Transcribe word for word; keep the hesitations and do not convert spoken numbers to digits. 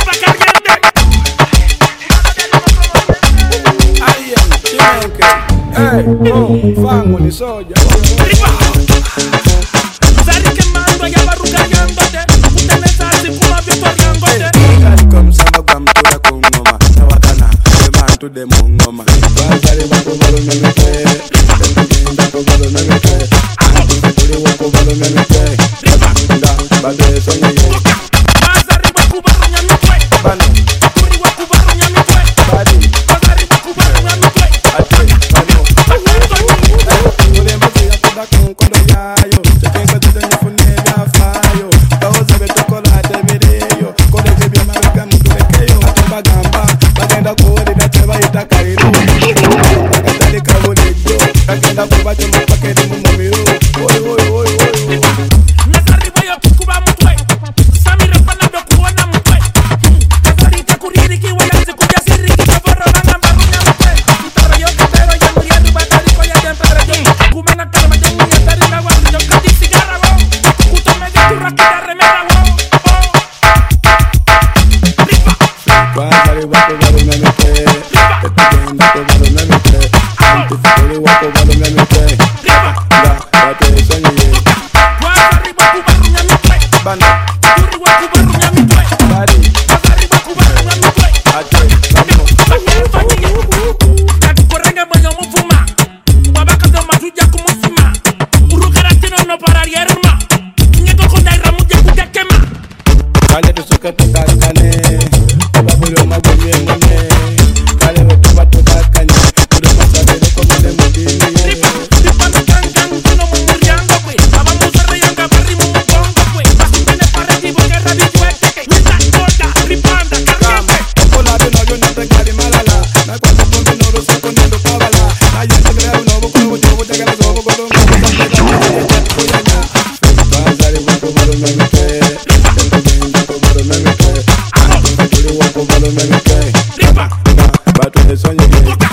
Fango ni soya. Sari quemando, allá va rucallándote. Usted me sabe como a victoriándote. Kali kom samba gam tura con ngoma. Tawakana, the man to the mongoma. Bazari wako balo memete. Nda ko balo memete. Tuli wako balo memete. Nda bado sonye ye. Bazari wako balo memete. Bano. Tuli wako balo memete. Badi. Bazari wako balo memete. Ate, bano. Ule mbazi ya kuda con kondo yayo. Chekenga tude nyifune ya fayo. Kaoza betokola temereyo. Kode jibia marika mtulekeyo. Atumba gamba, bagenda kuhodi na teba itakairo. Bakatali kabulejo. Kagenda kubacho mpakedi mumamiru. Oy, oy, oy, oy, oy. Nazari boyo tukuba mutwe. Samira panado kuona mutwe. Nazari takuriri kiwa yanzi kuja siri kikaboro langa mbarunya mutwe. Mtara yo katero ya muriadu batari kwa ya jantara yo. Kumena kalma jengu ya tari na wali yo kati sigara wo. Kutomege turakida remera wo. Ripa. Bazari wako balo memete. Tekugenda ko balo memete. Antifukuli wako balo memete. Ripa. Nda bate sonye ye. Nazari wako barunya mutwe. Bano. Turi wako barunya mutwe. Badi. Nazari wako barunya mutwe. Ate, bano. Kakukorenga mwenye mufuma. Wabakazo mazuja kumusima. Urukaratino no pararierma. Nyeko kondaira muje kutekema. Kale tusuka tukakane. Babulio magwenye ngone. Kale wetu watu takanye. Kudu masabele komene mudini. Ripa, ripa no kankan kuno mumuriango kwe. Baba musare yanga bari mumukongo kwe. Basitene pareti boke rabitu ekeke. Nita koda, ripanda, Kama, karkete. okola de no yo no te kali malala. Na kwa tuko mino lo soko nendo kabala. Na yete krea uno buko lo buko buko tegala zo buko lo buko buko buko Bazari wako balo memete. Tekugenda ko balo memete. Antifukuli wako balo memete. Ripa, Nda bate sonye ye.